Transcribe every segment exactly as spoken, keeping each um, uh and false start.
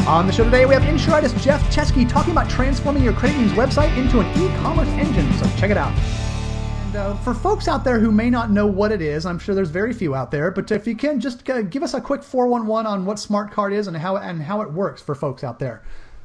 On the show today, we have Insuritis Jeff Chesky talking about transforming your credit union's website into an e-commerce engine. So check it out. And uh, for folks out there who may not know what it is, I'm sure there's very few out there, but if you can, just uh, give us a quick four one one on what Smart Card is and how and how it works for folks out there.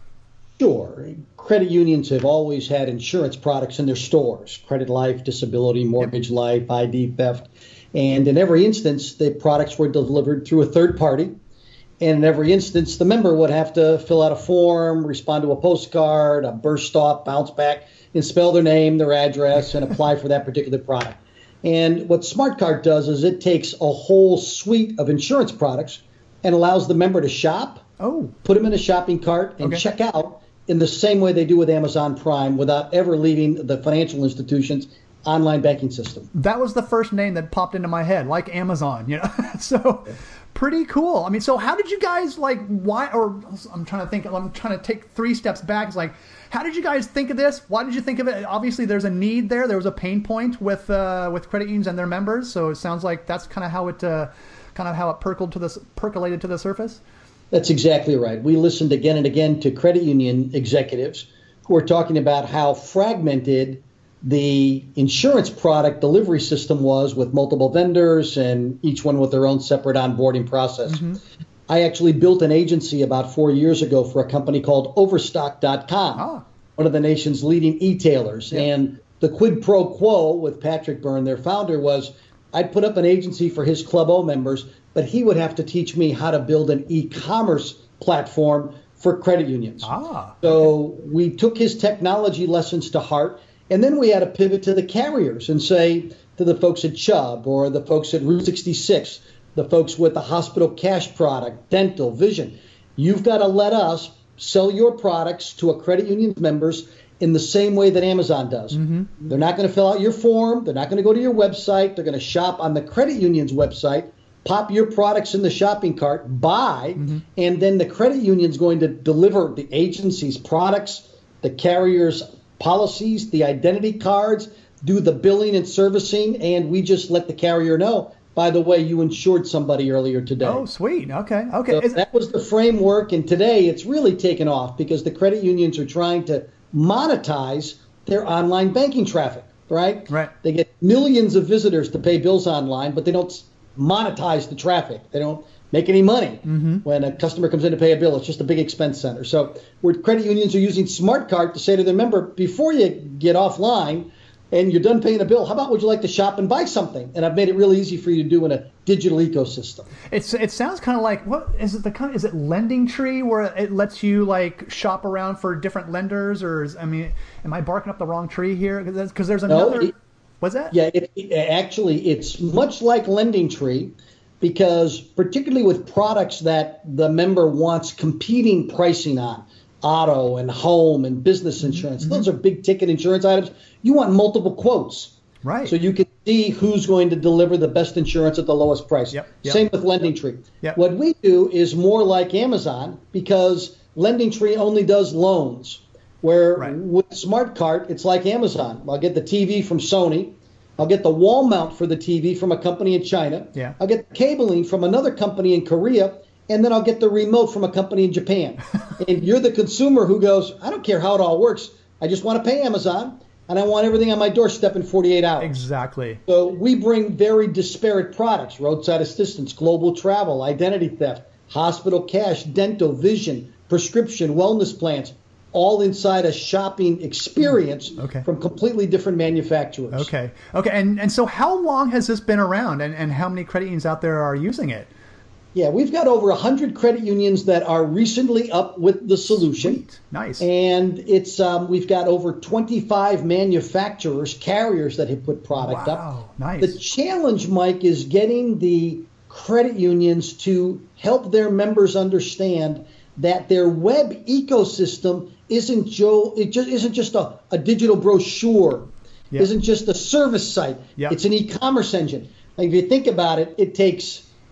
Sure. Credit unions have always had insurance products in their stores: credit life, disability, mortgage yep. life, I D theft. And in every instance, the products were delivered through a third party. And in every instance, the member would have to fill out a form, respond to a postcard, a burst off, bounce back, and spell their name, their address, and apply for that particular product. And what Smart Card does is it takes a whole suite of insurance products and allows the member to shop, oh. put them in a shopping cart, and okay. check out in the same way they do with Amazon Prime without ever leaving the financial institution's online banking system. That was the first name that popped into my head, like Amazon, you know. So pretty cool. I mean, so how did you guys like why or I'm trying to think I'm trying to take three steps back. It's like, how did you guys think of this? Why did you think of it? Obviously there's a need there. There was a pain point with uh, with credit unions and their members. So it sounds like that's kind of how it uh, kind of how it percolated to this percolated to the surface. That's exactly right. We listened again and again to credit union executives who were talking about how fragmented the insurance product delivery system was with multiple vendors and each one with their own separate onboarding process. Mm-hmm. I actually built an agency about four years ago for a company called Overstock dot com, ah. one of the nation's leading e-tailers. Yeah. And the quid pro quo with Patrick Byrne, their founder, was I'd put up an agency for his Club O members, but he would have to teach me how to build an e-commerce platform for credit unions. Ah. So we took his technology lessons to heart. And then we had to pivot to the carriers and say to the folks at Chubb or the folks at Route sixty-six, the folks with the hospital cash product, dental, vision, you've got to let us sell your products to a credit union's members in the same way that Amazon does. Mm-hmm. They're not going to fill out your form. They're not going to go to your website. They're going to shop on the credit union's website, pop your products in the shopping cart, buy, mm-hmm. and then the credit union's going to deliver the agency's products, the carrier's policies, the identity cards, do the billing and servicing, and we just let the carrier know, by the way, you insured somebody earlier today. Oh, sweet. Okay. Okay. So that was the framework, and today it's really taken off because the credit unions are trying to monetize their online banking traffic, right? Right. They get millions of visitors to pay bills online, but they don't monetize the traffic. They don't make any money mm-hmm. when a customer comes in to pay a bill. It's just a big expense center. So where credit unions are using Smart Card to say to their member, before you get offline and you're done paying a bill, how about would you like to shop and buy something? And I've made it really easy for you to do in a digital ecosystem. It's it sounds kind of like, what is it the kind is it Lending Tree where it lets you like shop around for different lenders, or is, I mean, am I barking up the wrong tree here? Because there's another. No, it, what's that? Yeah, it, it, actually, it's much like Lending Tree. Because particularly with products that the member wants competing pricing on, auto and home and business insurance, mm-hmm. those are big ticket insurance items. You want multiple quotes. Right. So you can see who's going to deliver the best insurance at the lowest price. Yep. Yep. Same with Lending Tree. Yep. What we do is more like Amazon because Lending Tree only does loans, where right. with Smart Cart, it's like Amazon. I'll get the T V from Sony. I'll get the wall mount for the T V from a company in China. Yeah. I'll get the cabling from another company in Korea, and then I'll get the remote from a company in Japan. And you're the consumer who goes, I don't care how it all works. I just want to pay Amazon, and I want everything on my doorstep in forty-eight hours. Exactly. So we bring very disparate products: roadside assistance, global travel, identity theft, hospital cash, dental, vision, prescription, wellness plans, all inside a shopping experience okay. from completely different manufacturers. Okay. Okay. And and so how long has this been around, and, and how many credit unions out there are using it? Yeah, we've got over one hundred credit unions that are recently up with the solution. Sweet. Nice. And it's um, we've got over twenty-five manufacturers, carriers that have put product wow. up. Wow, nice. The challenge, Mike, is getting the credit unions to help their members understand that their web ecosystem isn't Joe. It just isn't just a, a digital brochure. Yep. Isn't just a service site. Yep. It's an e-commerce engine. Like if you think about it, it takes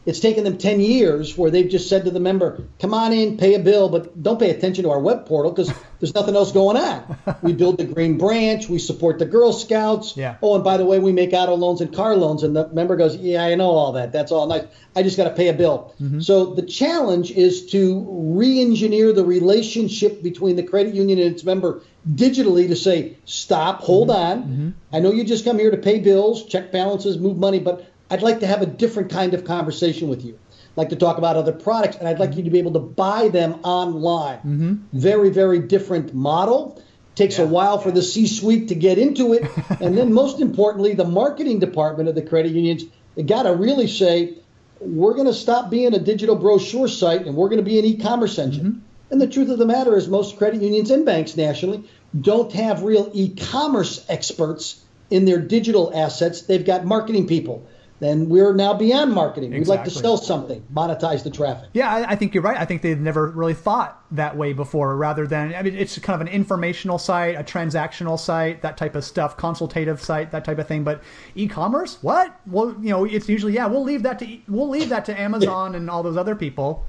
It's taken them ten years where they've just said to the member, come on in, pay a bill, but don't pay attention to our web portal because there's nothing else going on. We build the Green Branch. We support the Girl Scouts. Yeah. Oh, and by the way, we make auto loans and car loans. And the member goes, yeah, I know all that. That's all nice. I just got to pay a bill. Mm-hmm. So the challenge is to re-engineer the relationship between the credit union and its member digitally to say, stop, hold mm-hmm. on. Mm-hmm. I know you just come here to pay bills, check balances, move money, but I'd like to have a different kind of conversation with you. I'd like to talk about other products, and I'd like you to be able to buy them online. Mm-hmm. Very, very different model. Takes yeah. a while for the C-suite to get into it. And then most importantly, the marketing department of the credit unions, they got to really say, we're going to stop being a digital brochure site, and we're going to be an e-commerce engine. Mm-hmm. And the truth of the matter is most credit unions and banks nationally don't have real e-commerce experts in their digital assets. They've got marketing people. Then we're now beyond marketing. Exactly. We'd like to sell something, monetize the traffic. Yeah, I, I think you're right. I think they've never really thought that way before, rather than, I mean, it's kind of an informational site, a transactional site, that type of stuff, consultative site, that type of thing. But e-commerce, what? Well, you know, it's usually, yeah, we'll leave that to, we'll leave that to Amazon and all those other people.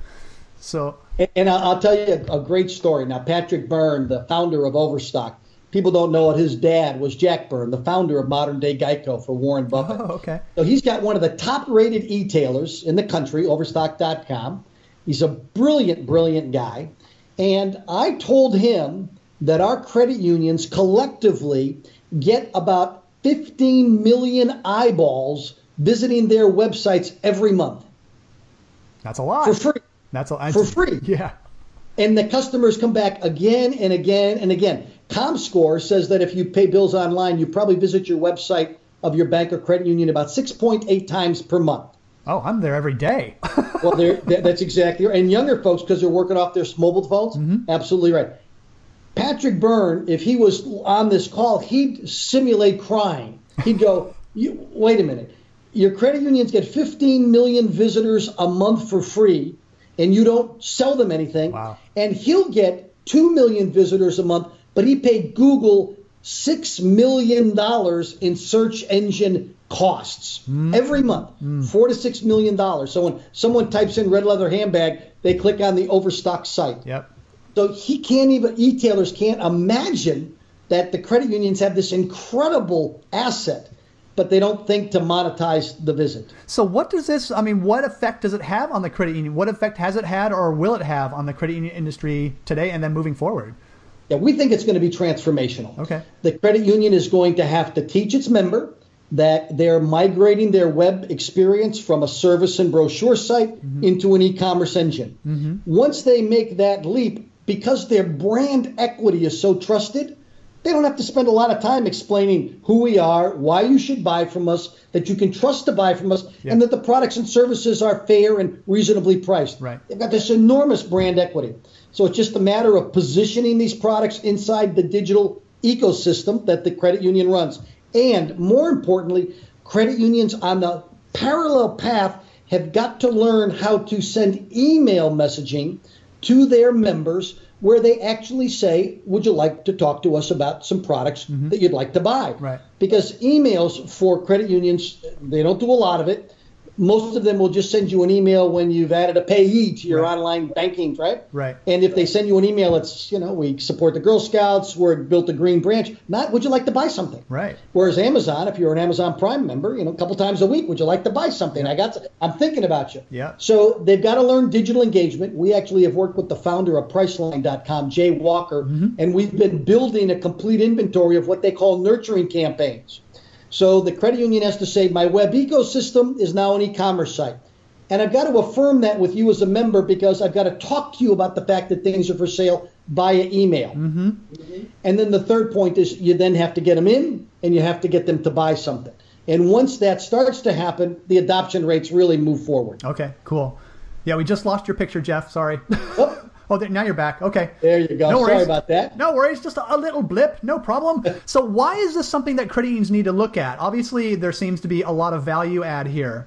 So, And, and I'll, I'll tell you a, a great story. Now, Patrick Byrne, the founder of Overstock, people don't know it. His dad was Jack Byrne, the founder of modern-day Geico for Warren Buffett. Oh, okay. So he's got one of the top-rated e-tailers in the country, Overstock dot com. He's a brilliant, brilliant guy. And I told him that our credit unions collectively get about fifteen million eyeballs visiting their websites every month. That's a lot. For free. That's a, For free. Yeah. And the customers come back again and again and again. ComScore says that if you pay bills online, you probably visit your website of your bank or credit union about six point eight times per month. Oh, I'm there every day. Well, that's exactly right. And younger folks, because they're working off their mobile phones, mm-hmm. absolutely right. Patrick Byrne, if he was on this call, he'd simulate crying. He'd go, you, wait a minute. Your credit unions get fifteen million visitors a month for free, and you don't sell them anything. Wow. And he'll get two million visitors a month, but he paid Google six million dollars in search engine costs mm. every month, mm. four to six million dollars. So when someone types in red leather handbag, they click on the Overstock site. Yep. So he can't even, e-tailers can't imagine that the credit unions have this incredible asset, but they don't think to monetize the visit. So what does this, I mean, what effect does it have on the credit union? What effect has it had or will it have on the credit union industry today and then moving forward? Yeah, we think it's going to be transformational. Okay. The credit union is going to have to teach its member that they're migrating their web experience from a service and brochure site mm-hmm. into an e-commerce engine. Mm-hmm. Once they make that leap, because their brand equity is so trusted, they don't have to spend a lot of time explaining who we are, why you should buy from us, that you can trust to buy from us, yeah. and that the products and services are fair and reasonably priced. Right. They've got this enormous brand equity. So it's just a matter of positioning these products inside the digital ecosystem that the credit union runs. And more importantly, credit unions on the parallel path have got to learn how to send email messaging to their members where they actually say, would you like to talk to us about some products mm-hmm. that you'd like to buy? Right. Because emails for credit unions, they don't do a lot of it. Most of them will just send you an email when you've added a payee to your right. online banking, right? Right. And if they send you an email, it's, you know, we support the Girl Scouts, we're built a Green Branch. Not, would you like to buy something? Right. Whereas Amazon, if you're an Amazon Prime member, you know, a couple times a week, would you like to buy something? Yeah. I got, to, I'm thinking about you. Yeah. So they've got to learn digital engagement. We actually have worked with the founder of Priceline dot com, Jay Walker, mm-hmm. and we've been building a complete inventory of what they call nurturing campaigns. So the credit union has to say, my web ecosystem is now an e-commerce site. And I've got to affirm that with you as a member because I've got to talk to you about the fact that things are for sale via email. Mm-hmm. Mm-hmm. And then the third point is you then have to get them in and you have to get them to buy something. And once that starts to happen, the adoption rates really move forward. Okay, cool. Yeah, we just lost your picture, Jeff. Sorry. Oh, oh now you're back. Okay. There you go. No Sorry worries. about that. No worries. Just a, a little blip. No problem. So why is this something that credit unions need to look at? Obviously, there seems to be a lot of value add here.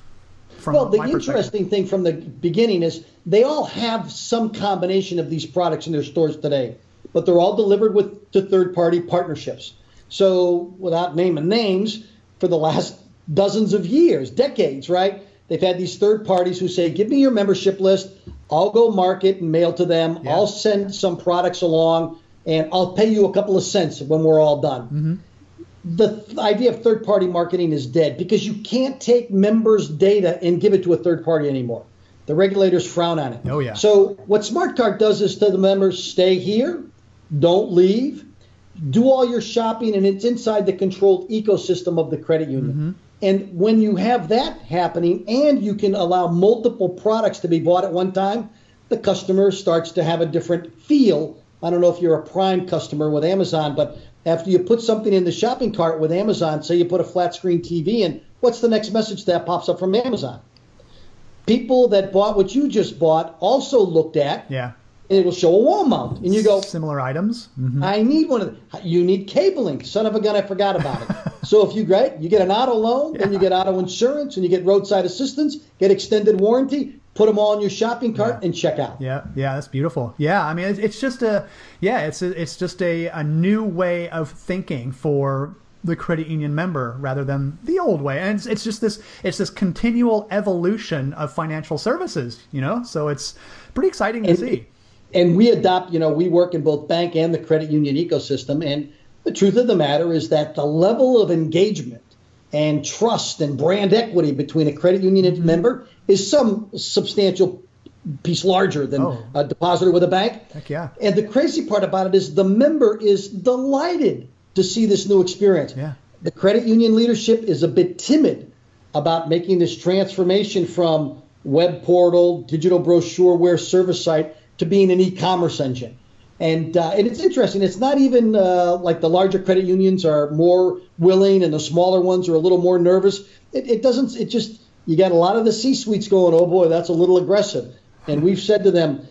Well, the interesting thing from the beginning is they all have some combination of these products in their stores today, but they're all delivered with to third-party partnerships. So without naming names, for the last dozens of years, decades, right, they've had these third parties who say, give me your membership list. I'll go market and mail to them. Yeah. I'll send some products along, and I'll pay you a couple of cents when we're all done. Mm-hmm. The th- idea of third-party marketing is dead because you can't take members' data and give it to a third party anymore. The regulators frown on it. Oh, yeah. So what SmartCard does is to the members, stay here, don't leave, do all your shopping, and it's inside the controlled ecosystem of the credit union. Mm-hmm. And when you have that happening and you can allow multiple products to be bought at one time, the customer starts to have a different feel. I don't know if you're a Prime customer with Amazon, but after you put something in the shopping cart with Amazon, say you put a flat screen T V in, what's the next message that pops up from Amazon? People that bought what you just bought also looked at, Yeah. and it'll show a wall mount. And you go, Similar items. Mm-hmm. I need one of them. You need cabling. Son of a gun, I forgot about it. So if you get, you get an auto loan, then you get auto insurance, and you get roadside assistance, get extended warranty, put them all in your shopping cart, Yeah. and check out. Yeah, yeah, that's beautiful. Yeah, I mean, it's, it's just a, yeah, it's a, it's just a, a new way of thinking for the credit union member rather than the old way. And it's, it's just this, it's this continual evolution of financial services, you know? So it's pretty exciting to And- see. And we adopt, you know, we work in both bank and the credit union ecosystem. And the truth of the matter is that the level of engagement and trust and brand equity between a credit union and member is some substantial piece larger than Oh. a depositor with a bank. Heck yeah. And the crazy part about it is the member is delighted to see this new experience. Yeah. The credit union leadership is a bit timid about making this transformation from web portal, digital brochureware service site to being an e-commerce engine. And uh, and it's interesting. It's not even uh, like the larger credit unions are more willing and the smaller ones are a little more nervous. It, it doesn't. It just you got a lot of the C-suites going, oh boy, that's a little aggressive. And we've said to them,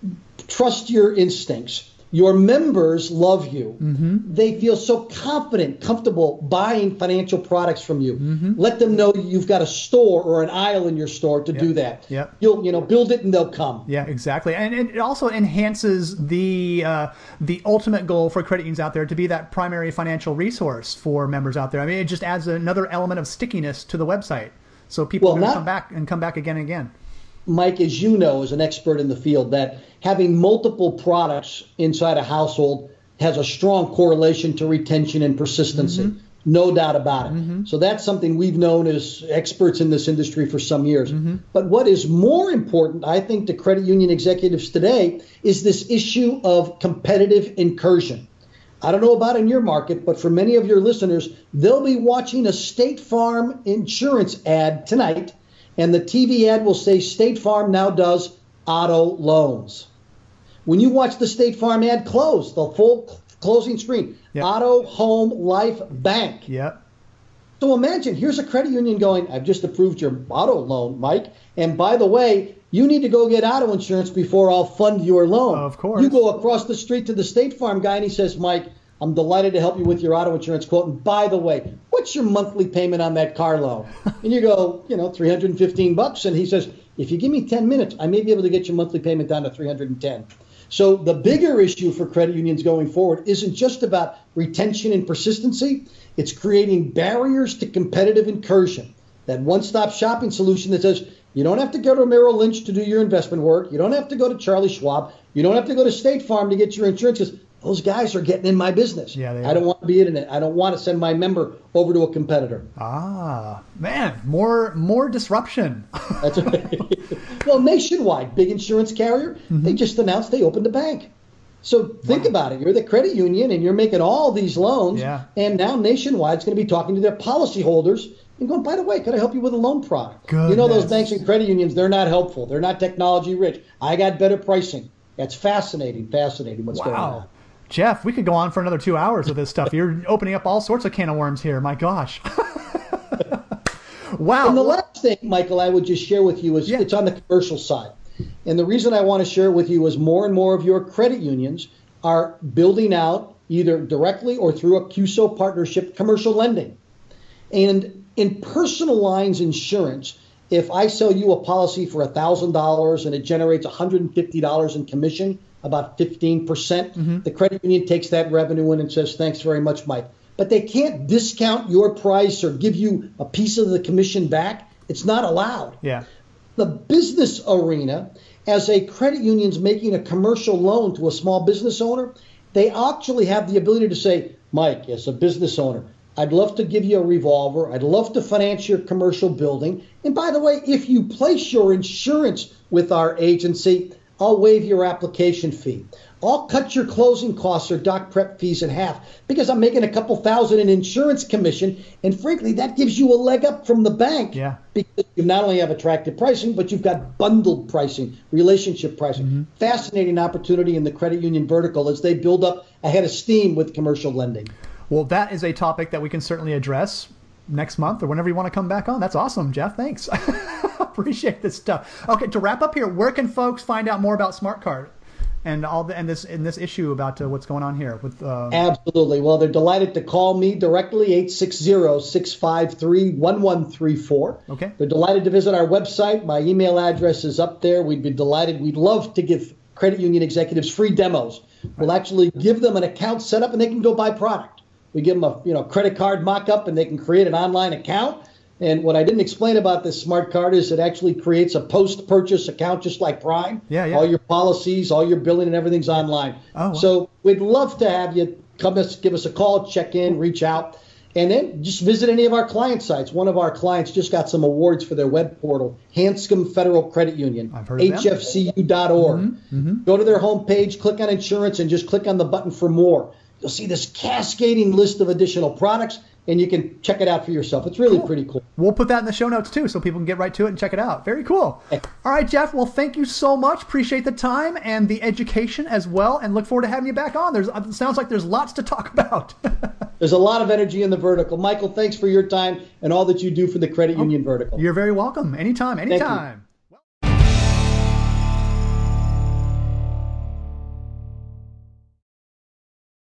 trust your instincts. Your members love you. Mm-hmm. They feel so confident, comfortable buying financial products from you. Mm-hmm. Let them know you've got a store or an aisle in your store to Yep. do that. Yep. You'll you know build it and they'll come. Yeah, exactly. And it also enhances the uh, the ultimate goal for credit unions out there to be that primary financial resource for members out there. I mean, it just adds another element of stickiness to the website. So people Well, are going to not- come back and come back again and again. Mike, as you know, as an expert in the field, that having multiple products inside a household has a strong correlation to retention and persistency. Mm-hmm. No doubt about it. Mm-hmm. So that's something we've known as experts in this industry for some years. Mm-hmm. But what is more important, I think, to credit union executives today is this issue of competitive incursion. I don't know about in your market, but for many of your listeners, they'll be watching a State Farm insurance ad tonight, and the T V ad will say State Farm now does auto loans. When you watch the State Farm ad close, the full cl- closing screen, Yep. Auto, Home, Life, Bank. Yep. So imagine, here's a credit union going, I've just approved your auto loan, Mike. And by the way, you need to go get auto insurance before I'll fund your loan. Of course. You go across the street to the State Farm guy and he says, Mike, I'm delighted to help you with your auto insurance quote. And by the way, what's your monthly payment on that car loan? And you go, you know, three hundred fifteen bucks. And he says, if you give me ten minutes, I may be able to get your monthly payment down to three hundred ten. So the bigger issue for credit unions going forward isn't just about retention and persistency. It's creating barriers to competitive incursion. That one-stop shopping solution that says you don't have to go to Merrill Lynch to do your investment work. You don't have to go to Charlie Schwab. You don't have to go to State Farm to get your insurance because those guys are getting in my business. Yeah, they I are. don't want to be in it. I don't want to send my member over to a competitor. Ah, man, more more disruption. That's well, Nationwide, big insurance carrier, Mm-hmm. they just announced they opened a bank. So think about it. You're the credit union and you're making all these loans. Yeah. And now Nationwide's going to be talking to their policyholders and going, by the way, could I help you with a loan product? You know, those Goodness. banks and credit unions, they're not helpful. They're not technology rich. I got better pricing. That's fascinating, fascinating what's going on. Wow. Jeff, we could go on for another two hours with this stuff. You're opening up all sorts of can of worms here. My gosh. Wow. And the last thing, Michael, I would just share with you is Yeah. it's on the commercial side. And the reason I want to share it with you is more and more of your credit unions are building out, either directly or through a C U S O partnership, commercial lending. And in personal lines insurance, if I sell you a policy for one thousand dollars and it generates one hundred fifty dollars in commission, about fifteen percent, Mm-hmm. the credit union takes that revenue in and says, thanks very much, Mike. But they can't discount your price or give you a piece of the commission back. It's not allowed. Yeah. The business arena, as a credit union's making a commercial loan to a small business owner, they actually have the ability to say, Mike, as a business owner, I'd love to give you a revolver. I'd love to finance your commercial building. And by the way, if you place your insurance with our agency, I'll waive your application fee. I'll cut your closing costs or doc prep fees in half because I'm making a couple thousand in insurance commission. And frankly, that gives you a leg up from the bank. Yeah. Because you not only have attractive pricing, but you've got bundled pricing, relationship pricing. Mm-hmm. Fascinating opportunity in the credit union vertical as they build up a head of steam with commercial lending. Well, that is a topic that we can certainly address next month or whenever you want to come back on. That's awesome, Jeff. Thanks. Appreciate this stuff. Okay, to wrap up here, where can folks find out more about SmartCard and all the and this and this issue about uh, what's going on here with? Uh... Absolutely. Well, they're delighted to call me directly, eight six zero, six five three, one one three four. Okay. They're delighted to visit our website. My email address is up there. We'd be delighted. We'd love to give credit union executives free demos. Right. We'll actually give them an account set up and they can go buy product. We give them a you know credit card mock-up and they can create an online account. And what I didn't explain about this smart card is it actually creates a post-purchase account just like Prime. Yeah, yeah. All your policies, all your billing, and everything's online. Oh, wow. So we'd love to have you come us, give us a call, check in, reach out, and then just visit any of our client sites. One of our clients just got some awards for their web portal, Hanscom Federal Credit Union, I've heard of them. H F C U dot org. Mm-hmm, mm-hmm. Go to their homepage, click on insurance, and just click on the button for more. You'll see this cascading list of additional products, and you can check it out for yourself. It's really cool. pretty cool. We'll put that in the show notes, too, so people can get right to it and check it out. Very cool. All right, Jeff. Well, thank you so much. Appreciate the time and the education as well, and look forward to having you back on. There's It sounds like there's lots to talk about. There's a lot of energy in the vertical. Michael, thanks for your time and all that you do for the credit union vertical. You're very welcome. Anytime, anytime.